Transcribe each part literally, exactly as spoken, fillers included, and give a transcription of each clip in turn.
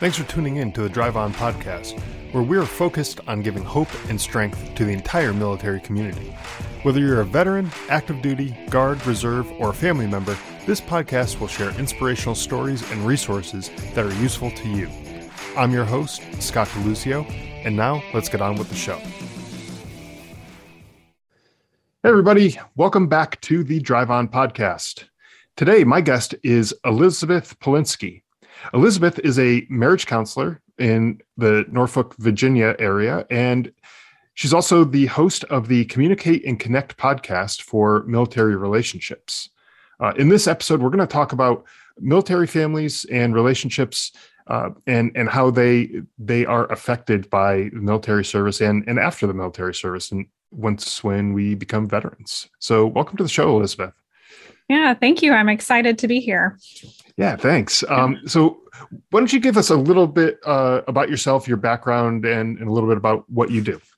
Thanks for tuning in to the Drive On podcast, where we are focused on giving hope and strength to the entire military community. Whether you're a veteran, active duty, guard, reserve, or a family member, this podcast will share inspirational stories and resources that are useful to you. I'm your host, Scott DeLucio, and now let's get on with the show. Hey everybody, welcome back to the Drive On podcast. Today, my guest is Elizabeth Polinsky. Elizabeth is a marriage counselor in the Norfolk, Virginia area, and she's also the host of the Communicate and Connect podcast for military relationships. Uh, in this episode, we're going to talk about military families and relationships uh, and, and how they they are affected by military service and, and after the military service and once when we become veterans. So welcome to the show, Elizabeth. Yeah, thank you. I'm excited to be here. Yeah, thanks. Um, so why don't you give us a little bit uh, about yourself, your background, and, and a little bit about what you do?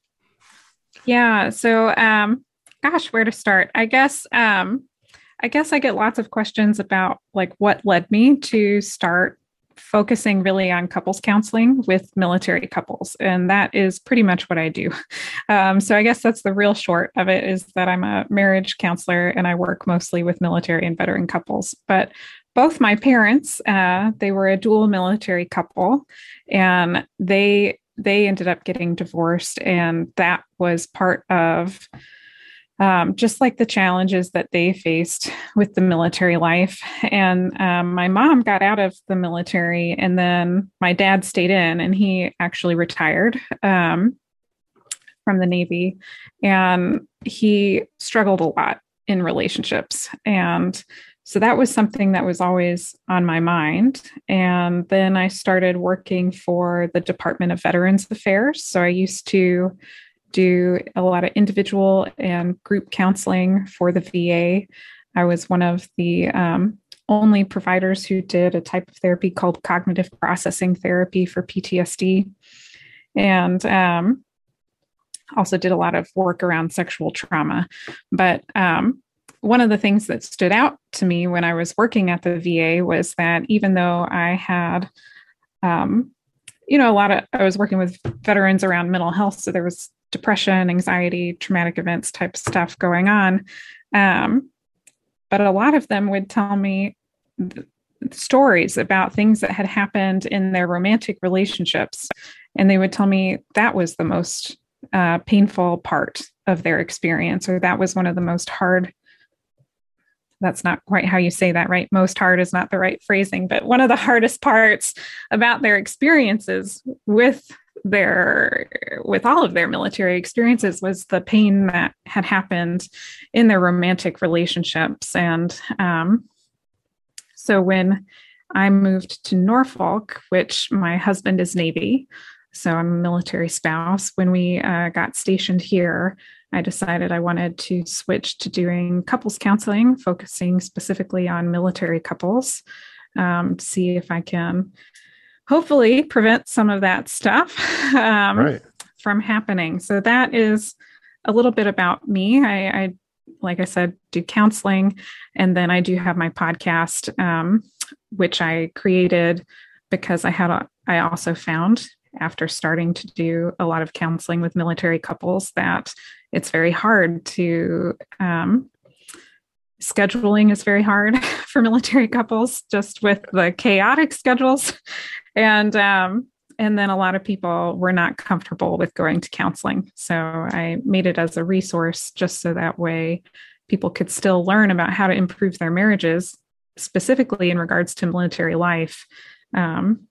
Yeah. So, um, gosh, where to start? I guess, um, I guess I get lots of questions about like what led me to start focusing really on couples counseling with military couples. And that is pretty much what I do. Um, so I guess that's the real short of it, is that I'm a marriage counselor and I work mostly with military and veteran couples. But both my parents, uh, they were a dual military couple, and they they ended up getting divorced. And that was part of Um, just like the challenges that they faced with the military life. And um, my mom got out of the military, and then my dad stayed in, and he actually retired um, from the Navy. And he struggled a lot in relationships. And so that was something that was always on my mind. And then I started working for the Department of Veterans Affairs. So I used to do a lot of individual and group counseling for the V A. I was one of the um, only providers who did a type of therapy called cognitive processing therapy for P T S D. And um, also did a lot of work around sexual trauma. But um, one of the things that stood out to me when I was working at the V A was that even though I had, um, you know, a lot of, I was working with veterans around mental health, so there was depression, anxiety, traumatic events type stuff going on. Um, but a lot of them would tell me th- stories about things that had happened in their romantic relationships. And they would tell me that was the most uh, painful part of their experience, or that was one of the most hard. That's not quite how you say that, right? Most hard is not the right phrasing, but one of the hardest parts about their experiences with their, with all of their military experiences was the pain that had happened in their romantic relationships. And um, so when I moved to Norfolk, which my husband is Navy, so I'm a military spouse, when we uh, got stationed here, I decided I wanted to switch to doing couples counseling, focusing specifically on military couples, um, to see if I can hopefully prevent some of that stuff um, right. from happening. So that is a little bit about me. I, I, like I said, do counseling, and then I do have my podcast, um, which I created because I had a, I also found after starting to do a lot of counseling with military couples that it's very hard to, um, scheduling is very hard for military couples, just with the chaotic schedules. And, um, and then a lot of people were not comfortable with going to counseling. So I made it as a resource just so that way people could still learn about how to improve their marriages, specifically in regards to military life, um,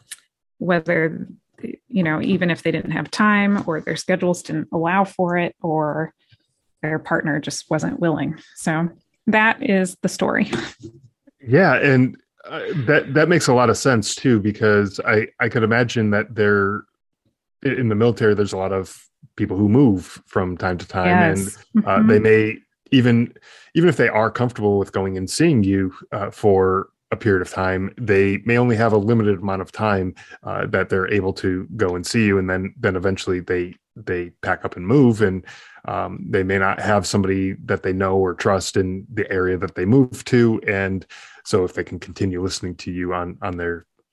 whether you know, even if they didn't have time or their schedules didn't allow for it or their partner just wasn't willing. So that is the story. Yeah. And uh, that, that makes a lot of sense too, because I, I could imagine that there in the military, there's a lot of people who move from time to time. Yes. And uh, mm-hmm. they may even, even if they are comfortable with going and seeing you uh, for a period of time, they may only have a limited amount of time uh, that they're able to go and see you. And then, then eventually they, they pack up and move, and um, they may not have somebody that they know or trust in the area that they move to. And so if they can continue listening to you on, on their,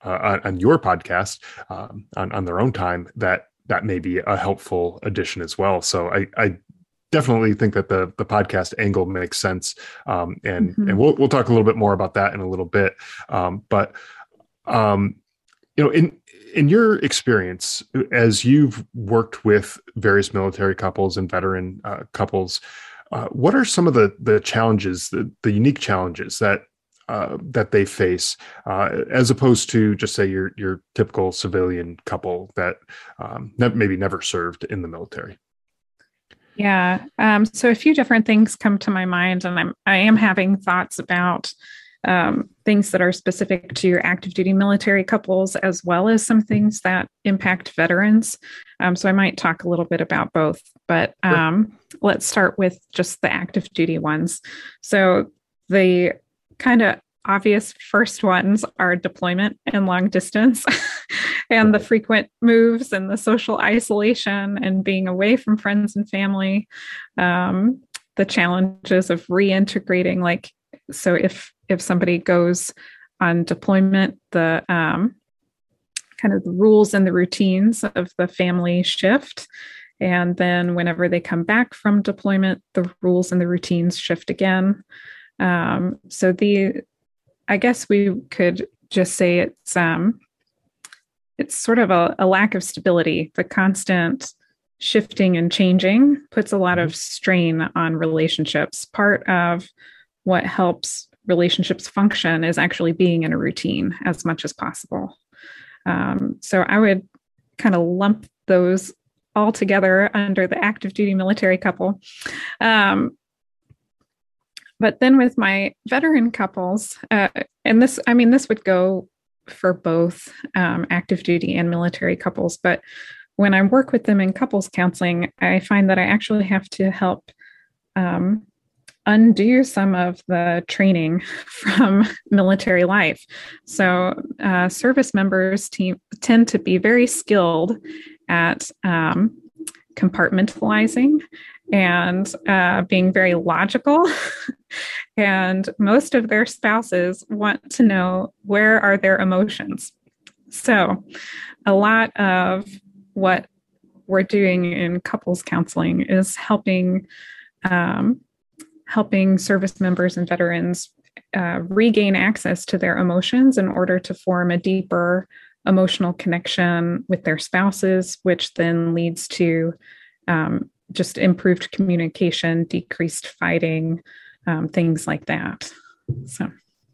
uh, on, on your podcast um, on, on their own time, that that may be a helpful addition as well. So I, I definitely think that the the podcast angle makes sense, um, and mm-hmm. and we'll we'll talk a little bit more about that in a little bit. Um, but um, you know, in in your experience, as you've worked with various military couples and veteran uh, couples, uh, what are some of the the challenges, the, the unique challenges that uh, that they face, uh, as opposed to just say your your typical civilian couple that um, maybe never served in the military? Yeah. Um, so a few different things come to my mind, and I'm I am having thoughts about um, things that are specific to active duty military couples, as well as some things that impact veterans. Um, so I might talk a little bit about both, but um, sure. Let's start with just the active duty ones. So the kind of obvious first ones are deployment and long distance and the frequent moves and the social isolation and being away from friends and family. Um, the challenges of reintegrating, like, so if, if somebody goes on deployment, the um, kind of the rules and the routines of the family shift. And then whenever they come back from deployment, the rules and the routines shift again. Um, so the, I guess we could just say it's um, it's sort of a, a lack of stability. The constant shifting and changing puts a lot of strain on relationships. Part of what helps relationships function is actually being in a routine as much as possible. Um, so I would kind of lump those all together under the active duty military couple. Um, But then with my veteran couples, uh, and this, I mean, this would go for both um, active duty and military couples. But when I work with them in couples counseling, I find that I actually have to help um, undo some of the training from military life. So uh, service members team, tend to be very skilled at um, compartmentalizing and uh, being very logical. And most of their spouses want to know, where are their emotions? So a lot of what we're doing in couples counseling is helping um, helping service members and veterans uh, regain access to their emotions in order to form a deeper emotional connection with their spouses, which then leads to um, just improved communication, decreased fighting, um, things like that. So,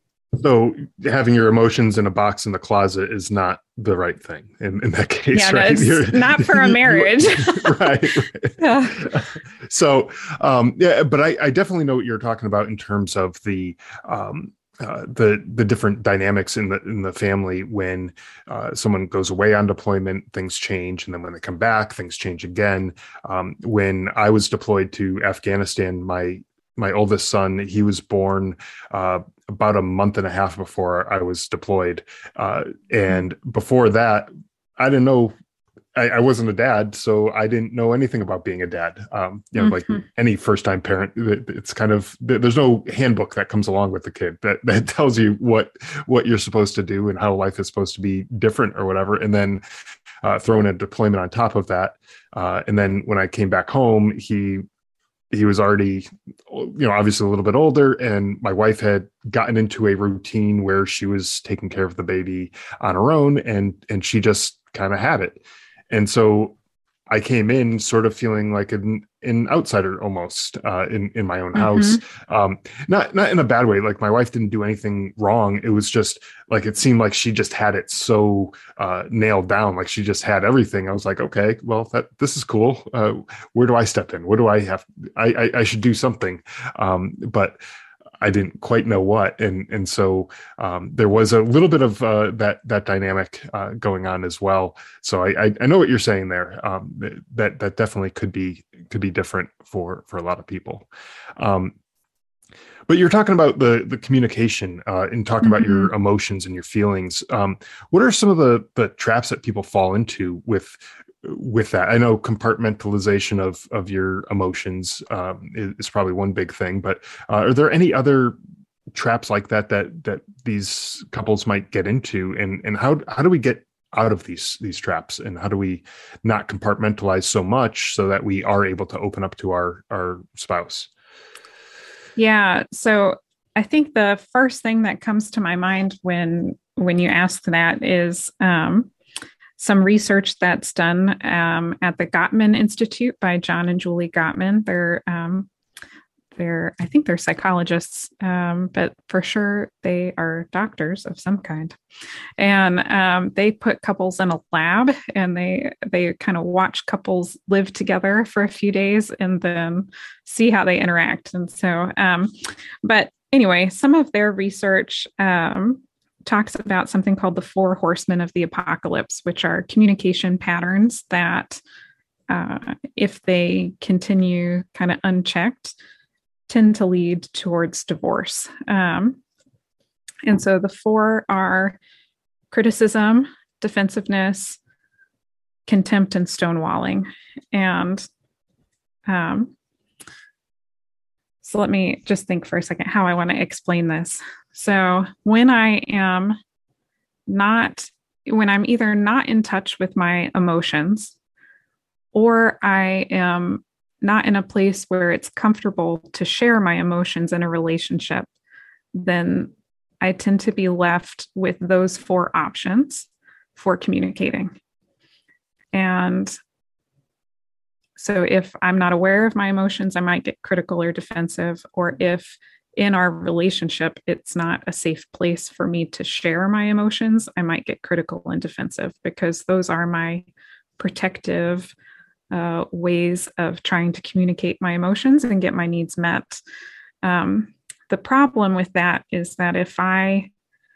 so having your emotions in a box in the closet is not the right thing in, in that case, yeah, right? It's You're, not for a marriage. right. right. Yeah. So, um, yeah, but I, I definitely know what you're talking about in terms of the, um, Uh, the the different dynamics in the in the family when uh, someone goes away on deployment, things change, and then when they come back, things change again. Um, when I was deployed to Afghanistan, my my oldest son, he was born uh, about a month and a half before I was deployed, uh, and before that, I didn't know. I, I wasn't a dad, so I didn't know anything about being a dad. Um, you know, mm-hmm. like any first-time parent, it's kind of, there's no handbook that comes along with the kid that, that tells you what what you're supposed to do and how life is supposed to be different or whatever. And then uh, throwing a deployment on top of that. Uh, and then when I came back home, he he was already, you know, obviously a little bit older, and my wife had gotten into a routine where she was taking care of the baby on her own, and and she just kind of had it. And so I came in sort of feeling like an, an outsider almost uh, in, in my own house. Mm-hmm. Um, not, not in a bad way. Like my wife didn't do anything wrong. It was just like, it seemed like she just had it so uh, nailed down. Like she just had everything. I was like, okay, well, that this is cool. Uh, where do I step in? What do I have? I, I, I should do something. Um, but I didn't quite know what. And, and so um, there was a little bit of uh, that, that dynamic uh, going on as well. So I, I, I know what you're saying there. Um, that, that definitely could be, could be different for, for a lot of people. Um, but you're talking about the, the communication uh, and talking mm-hmm. about your emotions and your feelings. Um, what are some of the, the traps that people fall into with, with that? I know compartmentalization of of your emotions um, is, is probably one big thing, but uh, are there any other traps like that that that these couples might get into, and and how how do we get out of these these traps, and how do we not compartmentalize so much so that we are able to open up to our our spouse? Yeah. So I think the first thing that comes to my mind when when you ask that is um, some research that's done um, at the Gottman Institute by John and Julie Gottman. They're um, they're I think they're psychologists, um, but for sure they are doctors of some kind. And um, they put couples in a lab, and they they kind of watch couples live together for a few days and then see how they interact. And so, um, but anyway, some of their research um, talks about something called the four horsemen of the apocalypse, which are communication patterns that, uh, if they continue kind of unchecked, tend to lead towards divorce. Um, and so the four are criticism, defensiveness, contempt, and stonewalling. And um, so let me just think for a second how I want to explain this. So when I am not, when I'm either not in touch with my emotions, or I am not in a place where it's comfortable to share my emotions in a relationship, then I tend to be left with those four options for communicating. And so if I'm not aware of my emotions, I might get critical or defensive. Or if in our relationship, it's not a safe place for me to share my emotions, I might get critical and defensive, because those are my protective uh, ways of trying to communicate my emotions and get my needs met. Um, the problem with that is that if I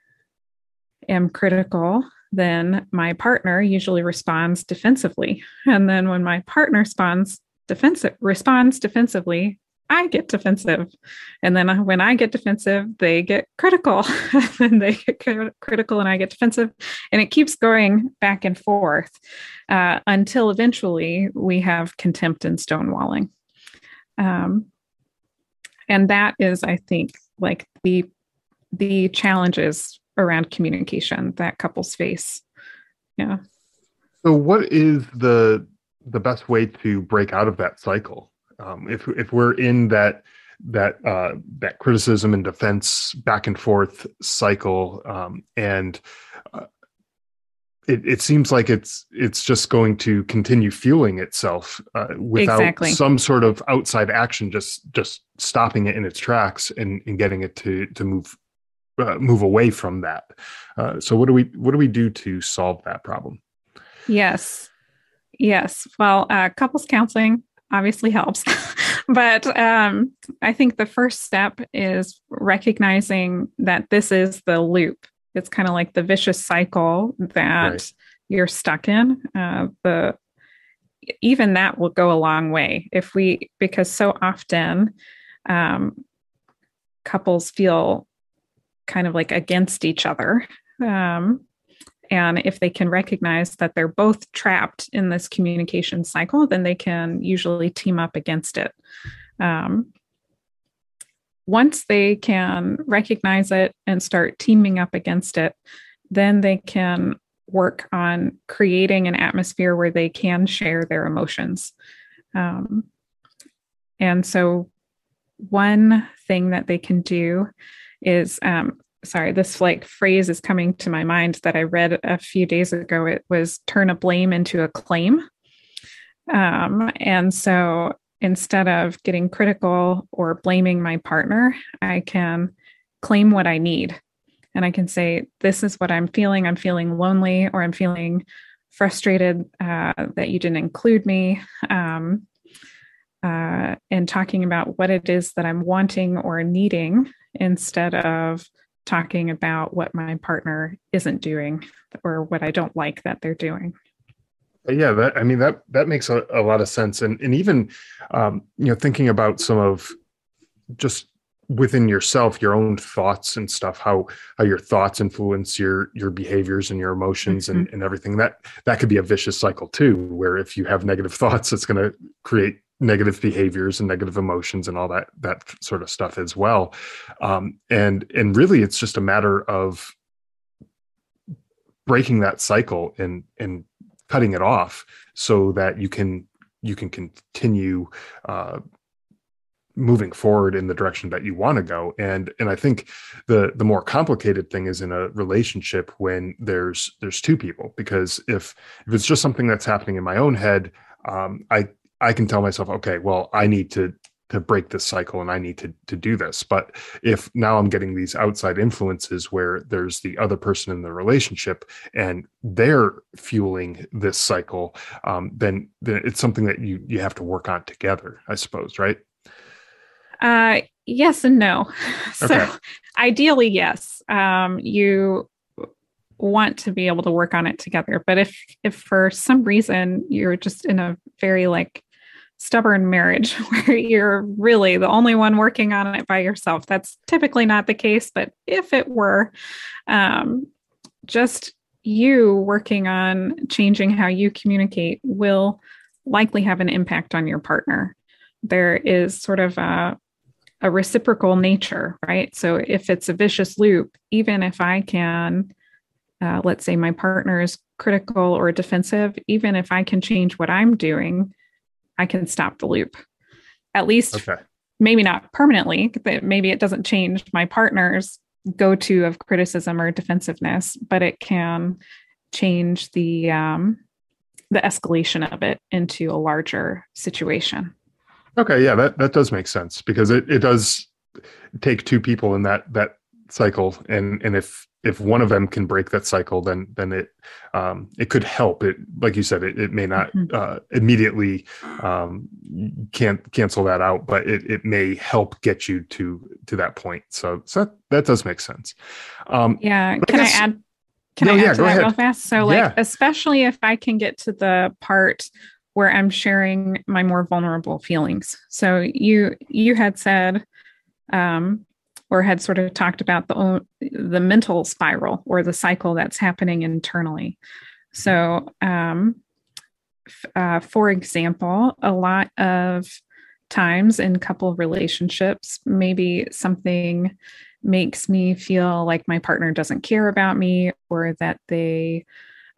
am critical, then my partner usually responds defensively. And then when my partner responds defensive, responds defensively, I get defensive. And then when I get defensive, they get critical. And they get critical and I get defensive. And it keeps going back and forth uh, until eventually we have contempt and stonewalling. Um, and that is, I think, like the the challenges around communication that couples face. Yeah. So what is the the best way to break out of that cycle? Um, if if we're in that that uh, that criticism and defense back and forth cycle, um, and uh, it, it seems like it's it's just going to continue fueling itself uh, without exactly. some sort of outside action, just just stopping it in its tracks and, and getting it to to move uh, move away from that. Uh, so what do we what do we do to solve that problem? Yes, yes. Well, uh, couples counseling obviously helps. But um, I think the first step is recognizing that this is the loop. It's kind of like the vicious cycle that right. you're stuck in. Uh, the even that will go a long way if we, because so often um, couples feel kind of like against each other. Um, And if they can recognize that they're both trapped in this communication cycle, then they can usually team up against it. Um, once they can recognize it and start teaming up against it, then they can work on creating an atmosphere where they can share their emotions. Um, and so one thing that they can do is, um, sorry, this like phrase is coming to my mind that I read a few days ago. It was turn a blame into a claim. Um, and so instead of getting critical or blaming my partner, I can claim what I need. And I can say, this is what I'm feeling. I'm feeling lonely, or I'm feeling frustrated uh, that you didn't include me. Um, uh, and talking about what it is that I'm wanting or needing, instead of talking about what my partner isn't doing or what I don't like that they're doing. Yeah, that, I mean, that that makes a, a lot of sense. And and even, um, you know, thinking about some of just within yourself, your own thoughts and stuff, how how your thoughts influence your your behaviors and your emotions mm-hmm. and, and everything. That that could be a vicious cycle too, where if you have negative thoughts, it's going to create negative behaviors and negative emotions and all that that sort of stuff as well. Um, and and really, it's just a matter of breaking that cycle and and cutting it off so that you can you can continue uh, moving forward in the direction that you want to go. And and I think the the more complicated thing is in a relationship when there's there's two people, because if if it's just something that's happening in my own head, um, I I can tell myself, okay, well, I need to to break this cycle and I need to to do this. But if now I'm getting these outside influences where there's the other person in the relationship and they're fueling this cycle, um, then then it's something that you you have to work on together, I suppose, right? Uh, yes and no. So Okay. ideally, yes. Um, you want to be able to work on it together. But if if for some reason you're just in a very like stubborn marriage where you're really the only one working on it by yourself, that's typically not the case. But if it were, um, just you working on changing how you communicate will likely have an impact on your partner. There is sort of a, a reciprocal nature, right? So if it's a vicious loop, even if I can, uh, let's say my partner is critical or defensive, even if I can change what I'm doing, I can stop the loop. At least, Okay. maybe not permanently, but maybe it doesn't change my partner's go-to of criticism or defensiveness, but it can change the um, the escalation of it into a larger situation. Okay, yeah, that, that does make sense, because it, it does take two people in that that cycle, and and if if one of them can break that cycle, then then it um, it could help. It, like you said, it, it may not Mm-hmm. uh, immediately um, can't cancel that out, but it, it may help get you to to that point. So so that, that does make sense. Um, Yeah. but I Can I, guess- add? Can No, I add yeah, to go that ahead. real fast? So, like, Yeah. especially if I can get to the part where I'm sharing my more vulnerable feelings. So you you had said, um, or had sort of talked about the own, the mental spiral or the cycle that's happening internally. So, um, f- uh, for example, a lot of times in couple relationships, maybe something makes me feel like my partner doesn't care about me, or that they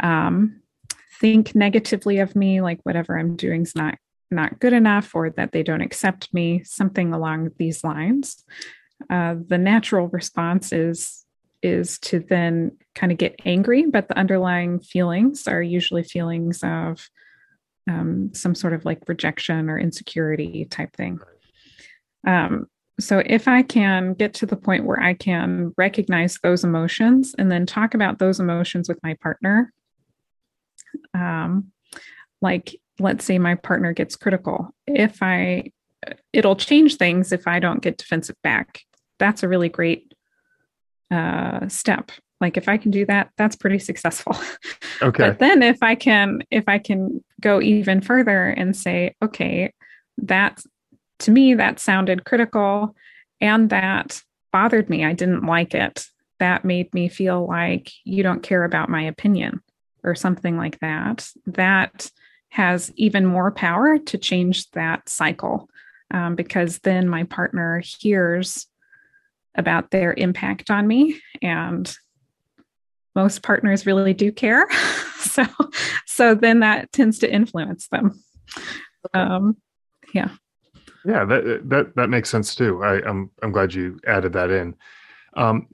um, think negatively of me, like whatever I'm doing is not not good enough, or that they don't accept me, something along these lines. Uh, the natural response is is to then kind of get angry, but the underlying feelings are usually feelings of um, some sort of like rejection or insecurity type thing. Um, so if I can get to the point where I can recognize those emotions and then talk about those emotions with my partner, um, like let's say my partner gets critical, if I, it'll change things if I don't get defensive back. That's a really great uh, step. Like if I can do that, that's pretty successful. Okay. But then if I can, if I can go even further and say, okay, that to me, that sounded critical and that bothered me. I didn't like it. That made me feel like you don't care about my opinion or something like that. That has even more power to change that cycle, um, because then my partner hears about their impact on me, and most partners really do care. so, so then that tends to influence them. Um, yeah. Yeah, that that that makes sense too. I, I'm I'm glad you added that in. Um,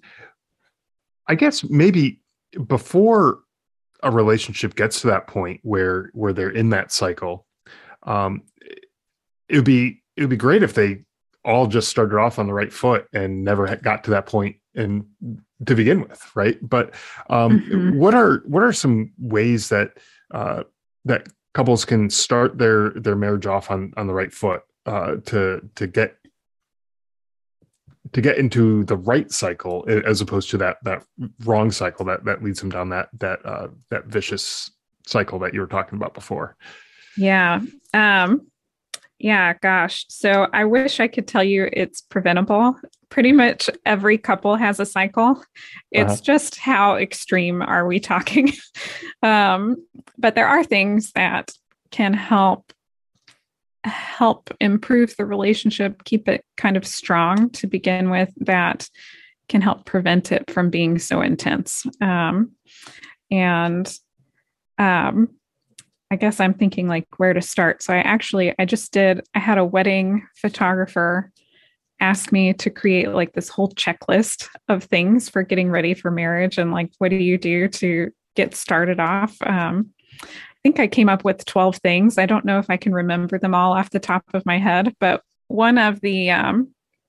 I guess maybe before a relationship gets to that point where where they're in that cycle, um, it would be it would be great if they all just started off on the right foot and never had got to that point and to begin with, right? But um, Mhm. what are what are some ways that uh, that couples can start their their marriage off on on the right foot uh, to to get to get into the right cycle as opposed to that that wrong cycle that that leads them down that that uh, that vicious cycle that you were talking about before? Yeah. Um, yeah, gosh. So I wish I could tell you it's preventable. Pretty much every couple has a cycle. It's Uh-huh. just how extreme are we talking? um, but there are things that can help help improve the relationship, keep it kind of strong to begin with, that can help prevent it from being so intense. Um, and um, I guess I'm thinking like where to start. So I actually, I just did, I had a wedding photographer ask me to create like this whole checklist of things for getting ready for marriage. And like, what do you do to get started off? Um, I think I came up with twelve things. I don't know if I can remember them all off the top of my head, but one of the, um,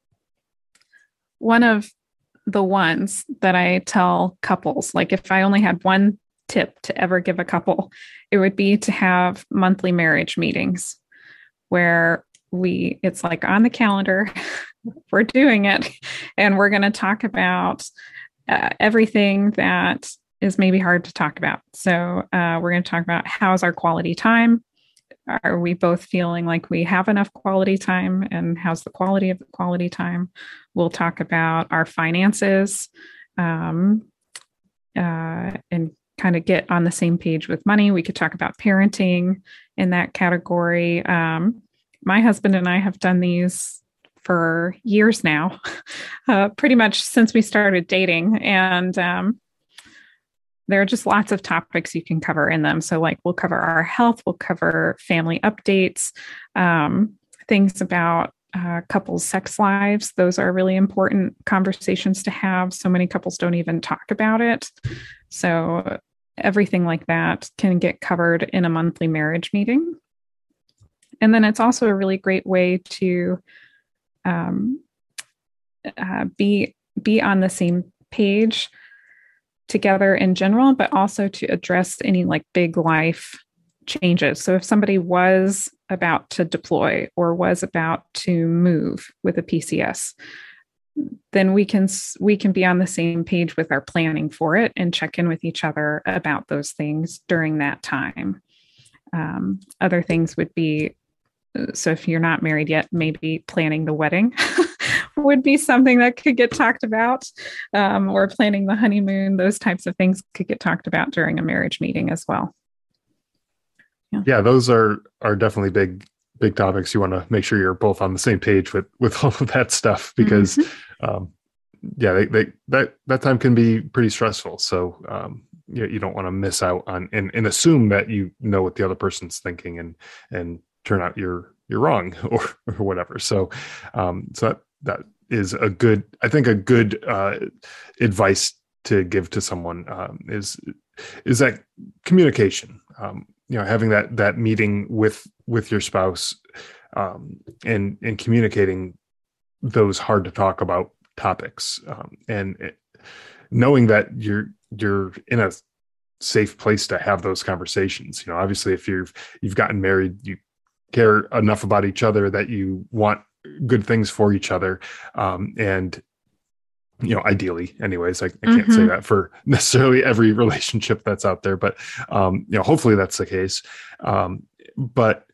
one of the ones that I tell couples, like if I only had one tip to ever give a couple, it would be to have monthly marriage meetings where we, it's like on the calendar, we're doing it, and we're going to talk about uh, everything that is maybe hard to talk about. So uh, we're going to talk about how's our quality time? Are we both feeling like we have enough quality time, and how's the quality of the quality time? We'll talk about our finances um, uh, and kind of get on the same page with money. We could talk about parenting in that category. Um, my husband and I have done these for years now, uh, pretty much since we started dating. And um, there are just lots of topics you can cover in them. So like we'll cover our health, we'll cover family updates, um, things about uh, couples' sex lives. Those are really important conversations to have. So many couples don't even talk about it. So everything like that can get covered in a monthly marriage meeting. And then it's also a really great way to um, uh, be be on the same page together in general, but also to address any like big life changes. So if somebody was about to deploy or was about to move with a P C S, then we can we can be on the same page with our planning for it and check in with each other about those things during that time. Um, other things would be, so if you're not married yet, maybe planning the wedding would be something that could get talked about, um, or planning the honeymoon. Those types of things could get talked about during a marriage meeting as well. Yeah, yeah those are are definitely big big topics. You want to make sure you're both on the same page with with all of that stuff, because mm-hmm. um, yeah, they, they, that that time can be pretty stressful. So um, you, you don't want to miss out on and, and assume that you know what the other person's thinking and and turn out you're you're wrong or or whatever. So um, so that that is a good, I think a good uh, advice to give to someone um, is is that communication. Um, you know, having that that meeting with with your spouse um, and and communicating those hard to talk about topics, um, and it, knowing that you're you're in a safe place to have those conversations. You know, obviously, if you've you've gotten married, you care enough about each other that you want good things for each other, um, and you know, ideally anyways, I, I can't mm-hmm. say that for necessarily every relationship that's out there, but, um, you know, hopefully that's the case. Um, but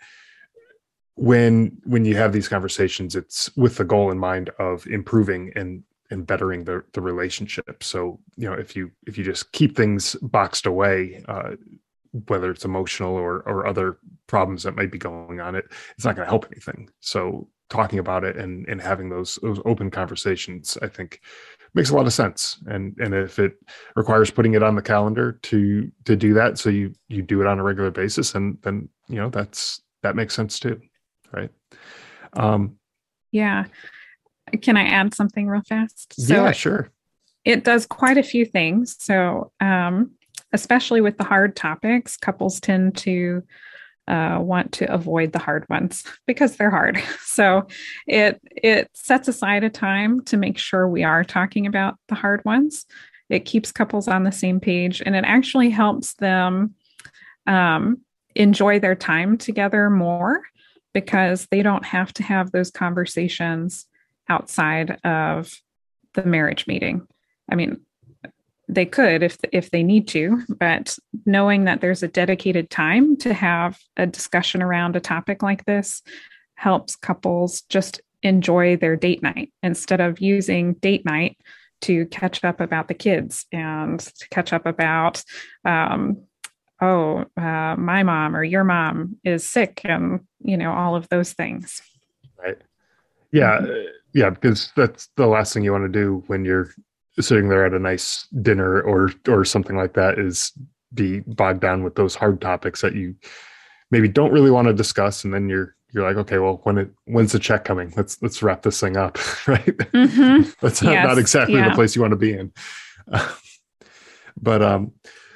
when, when you have these conversations, it's with the goal in mind of improving and, and bettering the, the relationship. So, you know, if you, if you just keep things boxed away, uh, whether it's emotional or, or other problems that might be going on, it, it's not going to help anything. So talking about it and, and having those, those open conversations, I think makes a lot of sense. And, and if it requires putting it on the calendar to, to do that, so you, you do it on a regular basis, and then, you know, that's, that makes sense too. Right. Um, yeah. Can I add something real fast? So yeah, sure. It does quite a few things. So, um, especially with the hard topics, couples tend to uh, want to avoid the hard ones because they're hard. So it it sets aside a time to make sure we are talking about the hard ones. It keeps couples on the same page, and it actually helps them um, enjoy their time together more, because they don't have to have those conversations outside of the marriage meeting. I mean, they could if if they need to, but knowing that there's a dedicated time to have a discussion around a topic like this helps couples just enjoy their date night instead of using date night to catch up about the kids and to catch up about um, oh, uh, my mom or your mom is sick, and, you know, all of those things. Right. Yeah. Mhm. uh, Yeah. Because that's the last thing you want to do when you're sitting there at a nice dinner or, or something like that, is be bogged down with those hard topics that you maybe don't really want to discuss. And then you're, you're like, okay, well, when it, when's the check coming? Let's, let's wrap this thing up. Right. Hmm. That's not, not Yes. exactly the Yeah. place you want to be in. Uh, but, um,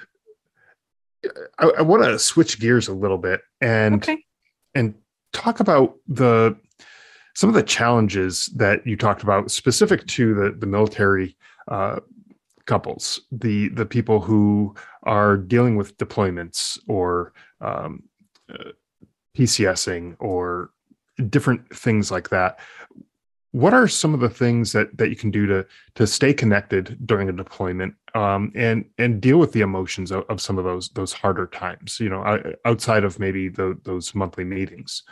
I, I want to switch gears a little bit and, Okay. and talk about the, some of the challenges that you talked about specific to the, the military uh, couples, the, the people who are dealing with deployments or um, uh, PCSing or different things like that. What are some of the things that, that you can do to, to stay connected during a deployment um, and, and deal with the emotions of, of some of those, those harder times, you know, outside of maybe the, those monthly meetings?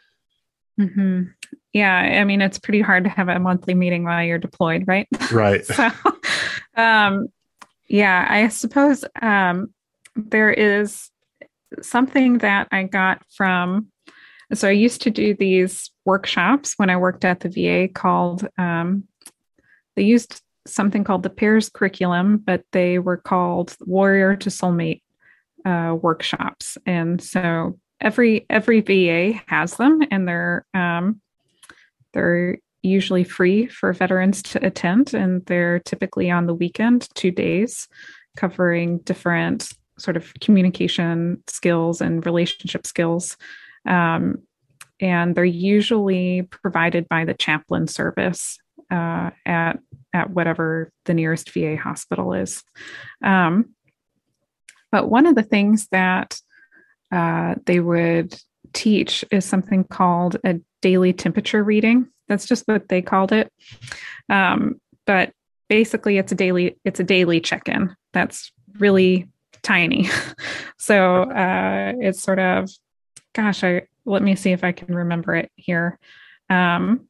Hmm. Yeah. I mean, it's pretty hard to have a monthly meeting while you're deployed, right? Right. So, um, yeah, I suppose um, there is something that I got from. So I used to do these workshops when I worked at the V A called, um, they used something called the PAIRS curriculum, but they were called Warrior to Soulmate uh, workshops. And so every every V A has them, and they're um, they're usually free for veterans to attend, and they're typically on the weekend, two days, covering different sort of communication skills and relationship skills. Um, and they're usually provided by the chaplain service uh, at at whatever the nearest V A hospital is. Um, but one of the things that uh, they would teach is something called a daily temperature reading. That's just what they called it. Um, but basically, it's a daily it's a daily check-in. That's really tiny. So uh, it's sort of, gosh, I let me see if I can remember it here. Um,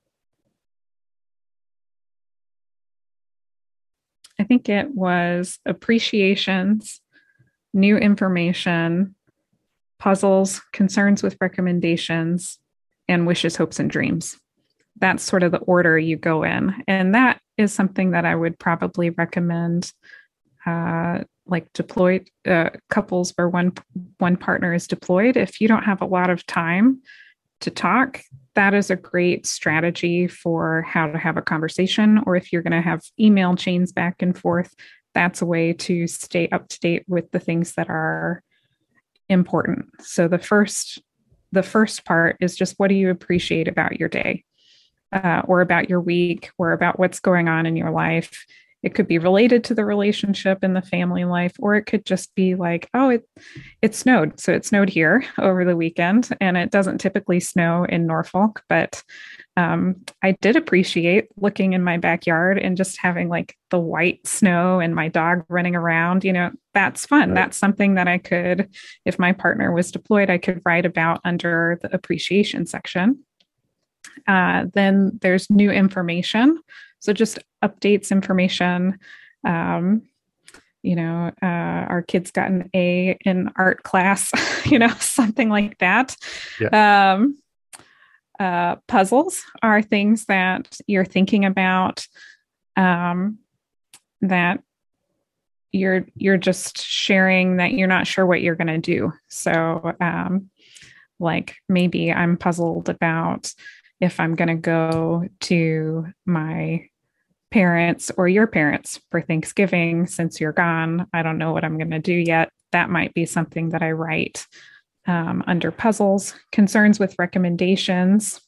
I think it was appreciations, new information, puzzles, concerns with recommendations, and wishes, hopes, and dreams. That's sort of the order you go in. And that is something that I would probably recommend uh, like deployed uh, couples where one one partner is deployed. If you don't have a lot of time to talk, that is a great strategy for how to have a conversation. Or if you're going to have email chains back and forth, that's a way to stay up to date with the things that are important. So the first the first part is just, what do you appreciate about your day uh, or about your week or about what's going on in your life? It could be related to the relationship and the family life, or it could just be like, oh, it it snowed. So it snowed here over the weekend, and it doesn't typically snow in Norfolk, but um, I did appreciate looking in my backyard and just having like the white snow and my dog running around. You know, that's fun. Right. That's something that I could, if my partner was deployed, I could write about under the appreciation section. Uh, then there's new information. So just updates information. Um, you know, uh, our kids got an A in art class, you know, something like that. Yeah. Um, uh, puzzles are things that you're thinking about, um, that you're you're just sharing that you're not sure what you're going to do. So, um, like maybe I'm puzzled about if I'm going to go to my parents or your parents for Thanksgiving since you're gone. I don't know what I'm going to do yet. That might be something that I write um, under puzzles. Concerns with recommendations.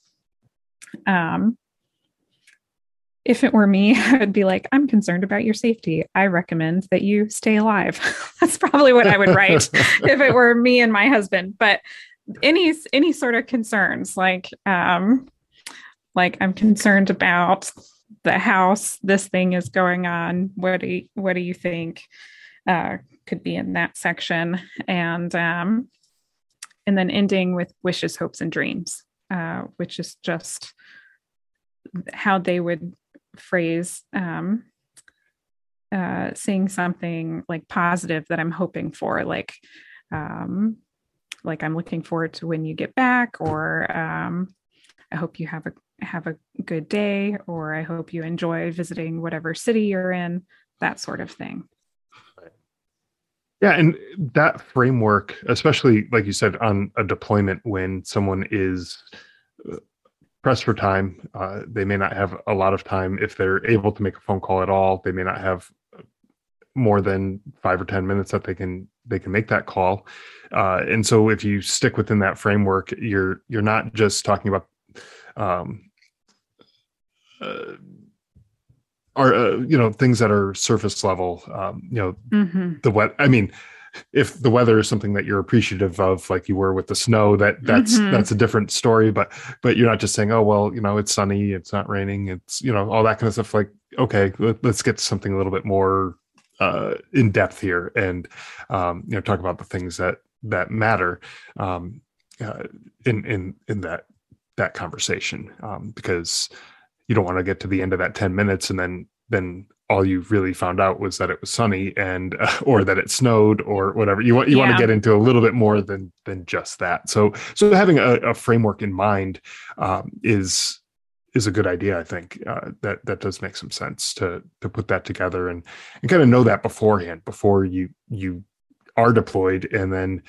Um, if it were me, I would be like, I'm concerned about your safety. I recommend that you stay alive. That's probably what I would write if it were me and my husband. But any any sort of concerns, like um, like I'm concerned about the house, this thing is going on. What do you, what do you think uh, could be in that section? And um, and then ending with wishes, hopes, and dreams, uh, which is just how they would phrase um, uh, saying something like positive that I'm hoping for, like um, like I'm looking forward to when you get back, or um, I hope you have a have a good day, or I hope you enjoy visiting whatever city you're in, that sort of thing. Yeah, and that framework, especially like you said, on a deployment when someone is pressed for time, uh, they may not have a lot of time. If they're able to make a phone call at all, they may not have more than five or ten minutes that they can they can make that call. Uh, and so, if you stick within that framework, you're you're not just talking about um, uh, are uh, you know things that are surface level. Um, you know, mm-hmm. the wet. I mean, if the weather is something that you're appreciative of, like you were with the snow, that that's mm-hmm. that's a different story. But but you're not just saying, oh well, you know, it's sunny, it's not raining, it's you know all that kind of stuff. Like, okay, let, let's get to something a little bit more uh, in depth here, and um, you know, talk about the things that that matter um, uh, in in in that that conversation, um, because you don't want to get to the end of that ten minutes and then then all you really found out was that it was sunny and uh, or that it snowed or whatever. You want you yeah. want to get into a little bit more than than just that. So so having a, a framework in mind um, is is a good idea. I think uh, that that does make some sense to to put that together and and kind of know that beforehand before you you are deployed, and then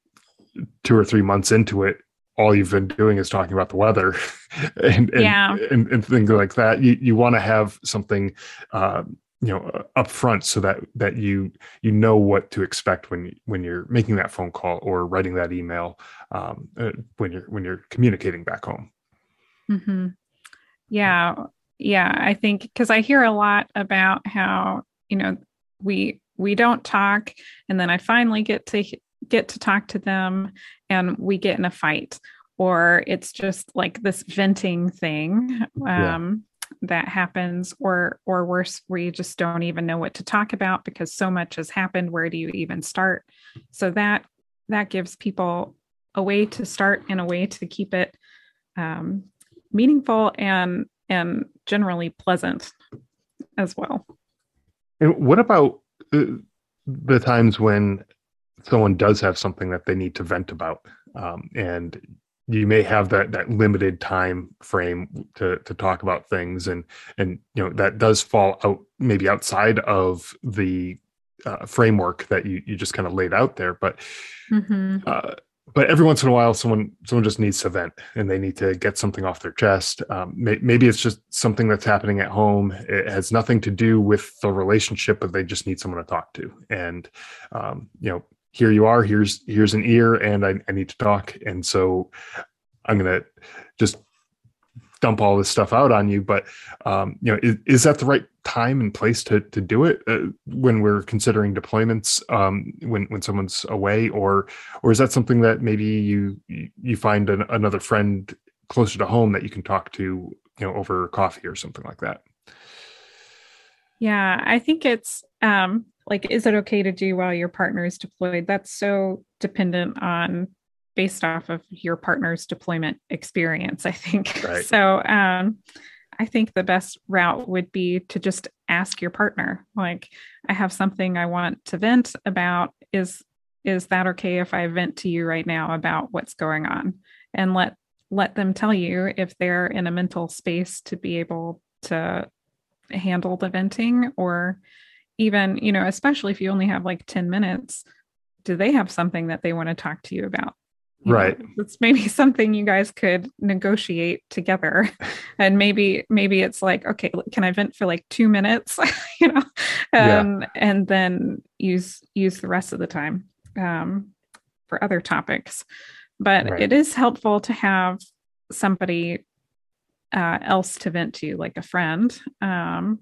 two or three months into it, all you've been doing is talking about the weather and and, yeah. and, and things like that. You you want to have something, uh, you know, up front so that that you you know what to expect when when you're making that phone call or writing that email um, uh, when you're when you're communicating back home. Mm-hmm. Yeah, yeah. I think because I hear a lot about how you know we we don't talk, and then I finally get to get to talk to them and we get in a fight, or it's just like this venting thing um, yeah. that happens, or or worse, where you just don't even know what to talk about because so much has happened. Where do you even start? So that that gives people a way to start and a way to keep it um, meaningful and and generally pleasant as well. And what about the, the times when someone does have something that they need to vent about, um, and you may have that that limited time frame to to talk about things, and and you know that does fall out maybe outside of the uh, framework that you you just kind of laid out there, but mm-hmm. uh, but every once in a while, someone someone just needs to vent and they need to get something off their chest. Um, may, maybe it's just something that's happening at home. It has nothing to do with the relationship, but they just need someone to talk to, and um, you know. Here you are, here's here's an ear, and I, I need to talk. And so I'm going to just dump all this stuff out on you. But, um, you know, is, is that the right time and place to to do it uh, when we're considering deployments, um, when, when someone's away? Or or is that something that maybe you you find an, another friend closer to home that you can talk to, you know, over coffee or something like that? Yeah, I think it's um, like, is it okay to do while your partner is deployed? That's so dependent on based off of your partner's deployment experience, I think. Right. So um, I think the best route would be to just ask your partner, like, I have something I want to vent about. Is is that okay if I vent to you right now about what's going on? And let let them tell you if they're in a mental space to be able to handle the venting, or even, you know, especially if you only have like ten minutes, do they have something that they want to talk to you about? You right. know, it's maybe something you guys could negotiate together. And maybe, maybe it's like, okay, can I vent for like two minutes, you know, um, yeah. and then use, use the rest of the time um, for other topics. But right. it is helpful to have somebody Uh, else to vent to, like a friend. Um,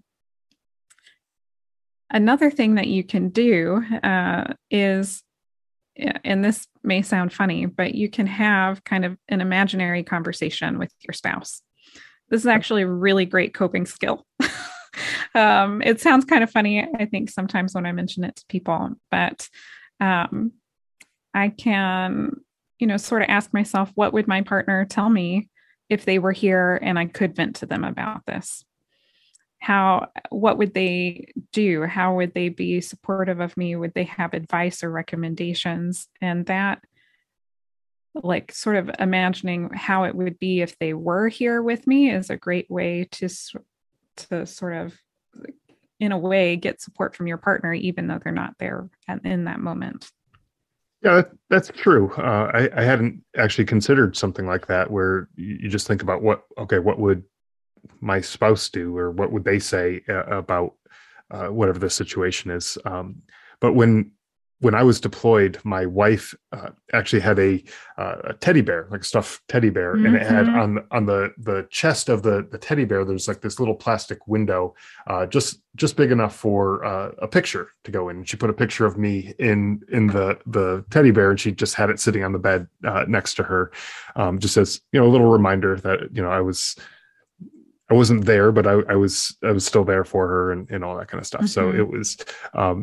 another thing that you can do uh, is, and this may sound funny, but you can have kind of an imaginary conversation with your spouse. This is actually a really great coping skill. um, it sounds kind of funny, I think, sometimes when I mention it to people, but um, I can, you know, sort of ask myself, what would my partner tell me if they were here and I could vent to them about this? how, what would they do? How would they be supportive of me? Would they have advice or recommendations? And that, like, sort of imagining how it would be if they were here with me is a great way to, to sort of, in a way, get support from your partner, even though they're not there at, in that moment. Yeah, that, that's true. Uh, I, I hadn't actually considered something like that, where you, you just think about what, okay, what would my spouse do, or what would they say uh, about uh, whatever the situation is. Um, but when when I was deployed, my wife uh, actually had a, uh, a teddy bear, like a stuffed teddy bear, mm-hmm. and it had on on the the chest of the the teddy bear, there's like this little plastic window, uh, just just big enough for uh, a picture to go in. And she put a picture of me in in the the teddy bear, and she just had it sitting on the bed uh, next to her, um, just as, you know, a little reminder that, you know, I was. I wasn't there, but I, I was I was still there for her, and, and all that kind of stuff. Mm-hmm. So it was, um,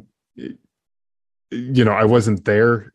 you know, I wasn't there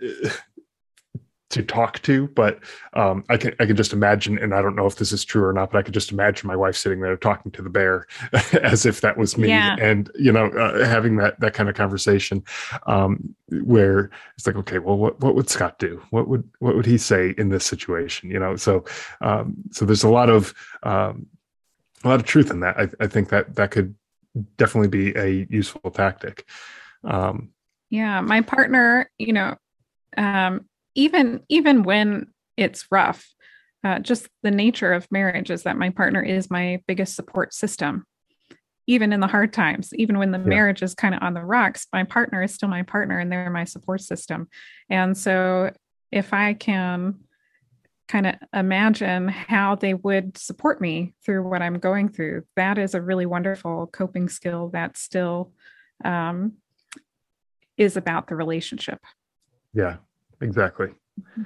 to talk to, but um, I can I can just imagine, and I don't know if this is true or not, but I could just imagine my wife sitting there talking to the bear as if that was me, yeah. and you know, uh, having that that kind of conversation, um, where it's like, okay, well, what what would Scott do? What would what would he say in this situation? You know, so um, so there's a lot of um, a lot of truth in that. I, I think that that could definitely be a useful tactic. Um, yeah, my partner, you know, um, even even when it's rough, uh, just the nature of marriage is that my partner is my biggest support system. Even in the hard times, even when the yeah. marriage is kind of on the rocks, my partner is still my partner, and they're my support system. And so if I can kind of imagine how they would support me through what I'm going through, that is a really wonderful coping skill that still um, is about the relationship. Yeah, exactly. Mm-hmm.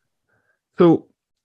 So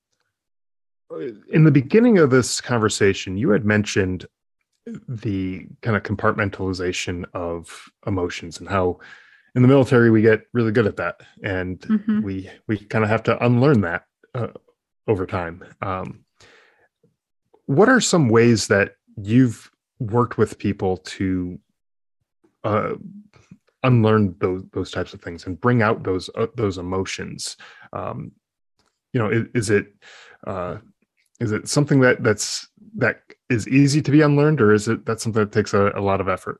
in the beginning of this conversation, you had mentioned the kind of compartmentalization of emotions, and how in the military we get really good at that, and mm-hmm. we we kind of have to unlearn that uh, over time. Um, what are some ways that you've worked with people to uh, unlearn those those types of things and bring out those uh, those emotions? Um, you know, is, is it uh, is it something that that's that is easy to be unlearned, or is it that's something that takes a, a lot of effort?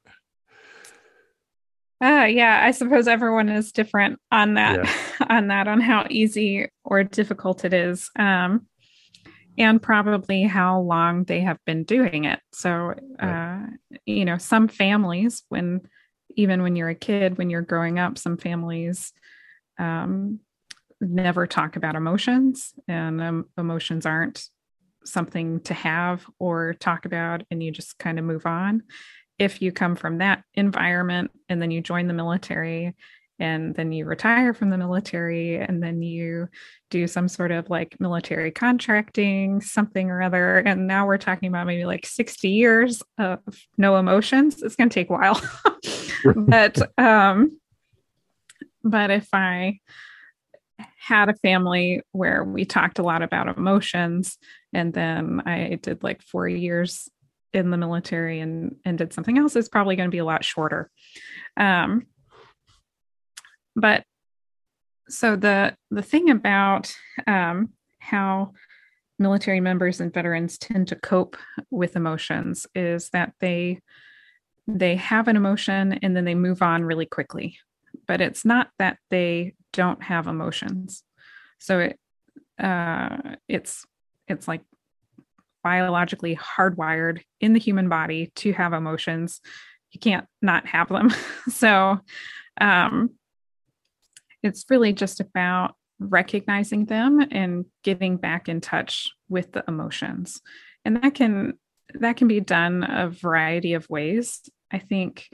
Uh, yeah, I suppose everyone is different on that, yeah. on that, on how easy or difficult it is, um, and probably how long they have been doing it. So, uh, right. you know, some families, when even when you're a kid, when you're growing up, some families um, never talk about emotions, and um, emotions aren't something to have or talk about, and you just kind of move on. If you come from that environment and then you join the military, and then you retire from the military, and then you do some sort of like military contracting, something or other, and now we're talking about maybe like sixty years of no emotions, it's going to take a while. but um, but if I had a family where we talked a lot about emotions, and then I did like four years in the military and, and did something else, is probably going to be a lot shorter. Um, but so the, the thing about um, how military members and veterans tend to cope with emotions is that they, they have an emotion and then they move on really quickly, but it's not that they don't have emotions. So it, uh, it's, it's like biologically hardwired in the human body to have emotions. You can't not have them. so um, it's really just about recognizing them and getting back in touch with the emotions. And that can that can be done a variety of ways. I think,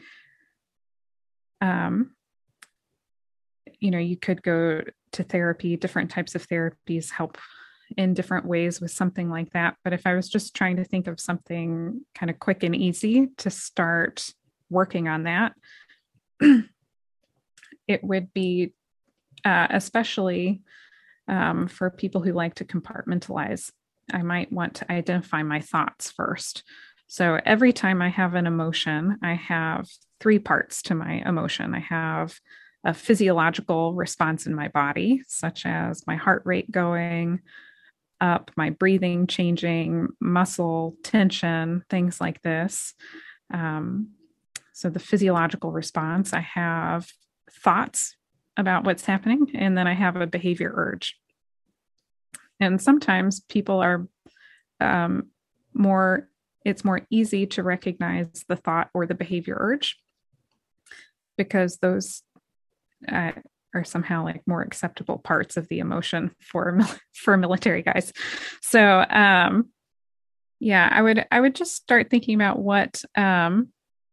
um, you know, you could go to therapy. Different types of therapies help in different ways with something like that. But if I was just trying to think of something kind of quick and easy to start working on that, it would be uh, especially um, for people who like to compartmentalize. I might want to identify my thoughts first. So every time I have an emotion, I have three parts to my emotion. I have a physiological response in my body, such as my heart rate going up, my breathing changing, muscle tension, things like this. Um, so the physiological response, I have thoughts about what's happening, and then I have a behavior urge. And sometimes people are um, more, it's more easy to recognize the thought or the behavior urge because those uh, are somehow like more acceptable parts of the emotion for for military guys. So um, yeah, I would I would just start thinking about what um,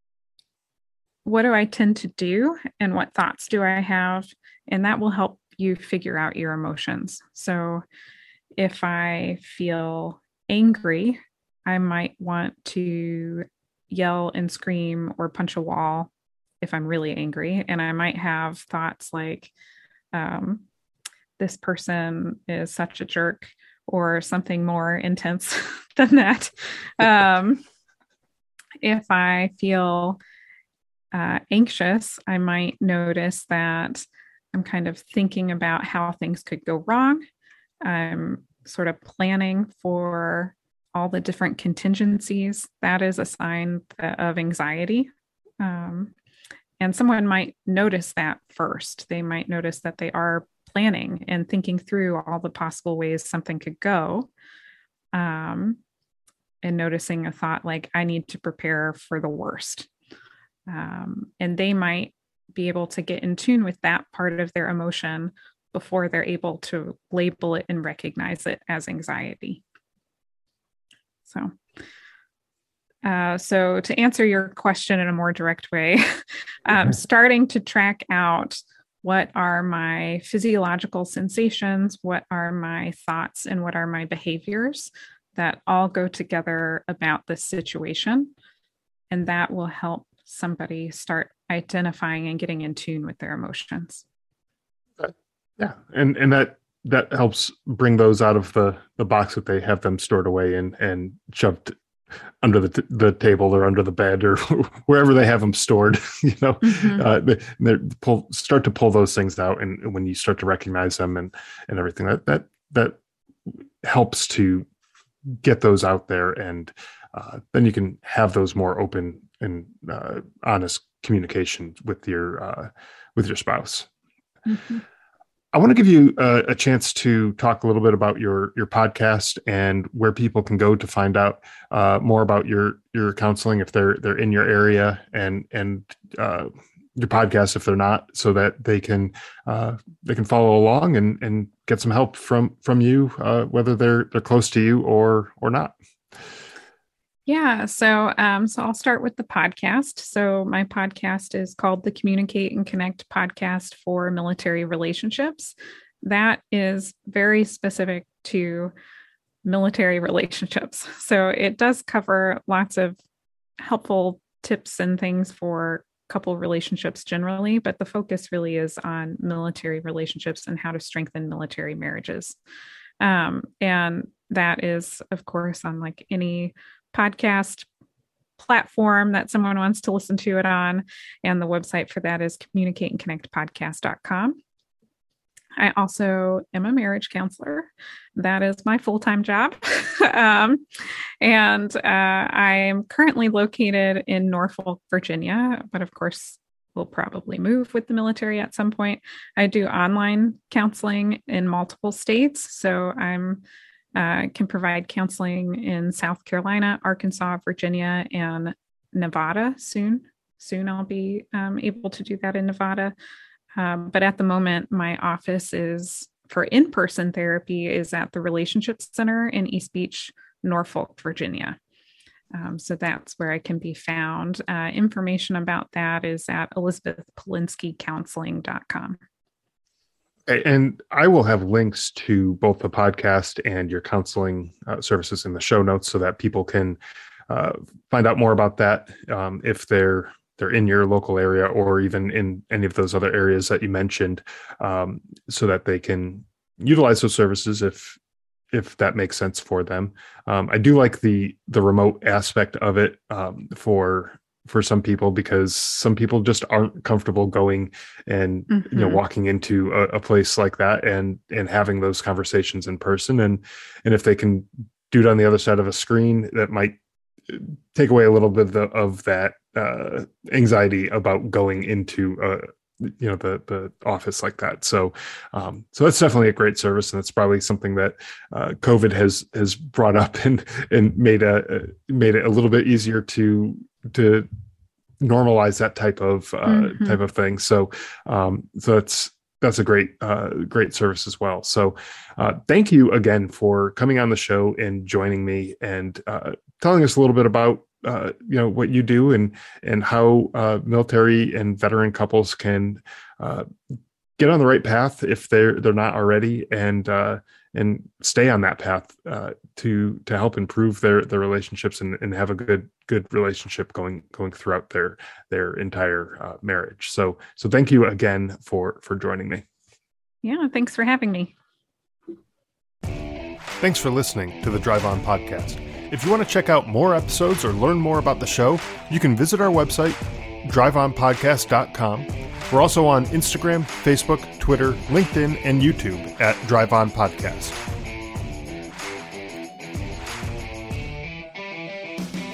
what do I tend to do and what thoughts do I have, and that will help you figure out your emotions. So if I feel angry, I might want to yell and scream or punch a wall if I'm really angry. And I might have thoughts like, um, this person is such a jerk, or something more intense than that. Um, if I feel uh, anxious, I might notice that I'm kind of thinking about how things could go wrong. I'm sort of planning for all the different contingencies. That is a sign of anxiety. Um, and someone might notice that first. They might notice that they are planning and thinking through all the possible ways something could go. Um, and noticing a thought like, I need to prepare for the worst. Um, and they might be able to get in tune with that part of their emotion before they're able to label it and recognize it as anxiety. So, uh, so to answer your question in a more direct way, um, starting to track out what are my physiological sensations, what are my thoughts, and what are my behaviors that all go together about this situation. And that will help somebody start identifying and getting in tune with their emotions. Yeah, and and that that helps bring those out of the the box that they have them stored away in and shoved under the t- the table or under the bed or wherever they have them stored. You know, mm-hmm. uh, they, they pull start to pull those things out, and when you start to recognize them and and everything, that that that helps to get those out there, and uh, then you can have those more open and uh, honest communication with your uh, with your spouse. Mm-hmm. I want to give you a, a chance to talk a little bit about your your podcast and where people can go to find out uh, more about your your counseling if they're they're in your area, and and uh, your podcast if they're not, so that they can uh, they can follow along and and get some help from from you, uh, whether they're they're close to you or or not. Yeah, so um, so I'll start with the podcast. So my podcast is called the Communicate and Connect Podcast for Military Relationships. That is very specific to military relationships. So it does cover lots of helpful tips and things for couple relationships generally, but the focus really is on military relationships and how to strengthen military marriages. Um, and that is, of course, on like any podcast platform that someone wants to listen to it on. And the website for that is communicate and connect podcast dot com. I also am a marriage counselor. That is my full-time job. um, and uh, I am currently located in Norfolk, Virginia, but of course, will probably move with the military at some point. I do online counseling in multiple states. So I'm Uh, can provide counseling in South Carolina, Arkansas, Virginia, and Nevada soon. Soon I'll be um, able to do that in Nevada. Um, but at the moment, my office is for in-person therapy is at the Relationships Center in East Beach, Norfolk, Virginia. Um, so that's where I can be found. Uh, information about that is at elizabeth polinsky counseling dot com. And I will have links to both the podcast and your counseling uh, services in the show notes so that people can uh, find out more about that um, if they're they're in your local area or even in any of those other areas that you mentioned, um, so that they can utilize those services if if that makes sense for them. Um, I do like the the remote aspect of it um, for for some people, because some people just aren't comfortable going and mm-hmm. you know walking into a, a place like that and and having those conversations in person. And and if they can do it on the other side of a screen, that might take away a little bit of, the, of that uh, anxiety about going into a you know the the office like that. So um so that's definitely a great service, and it's probably something that uh COVID has has brought up and and made a made it a little bit easier to to normalize that type of uh mm-hmm. type of thing. So um so that's that's a great uh great service as well. So uh thank you again for coming on the show and joining me and uh telling us a little bit about Uh, you know, what you do and and how uh, military and veteran couples can uh, get on the right path if they're they're not already, and uh, and stay on that path uh, to to help improve their their relationships and, and have a good good relationship going going throughout their their entire uh, marriage. So so thank you again for for joining me. Yeah, thanks for having me. Thanks for listening to the Drive On Podcast. If you want to check out more episodes or learn more about the show, you can visit our website, drive on podcast dot com. We're also on Instagram, Facebook, Twitter, LinkedIn, and YouTube at Drive On Podcast.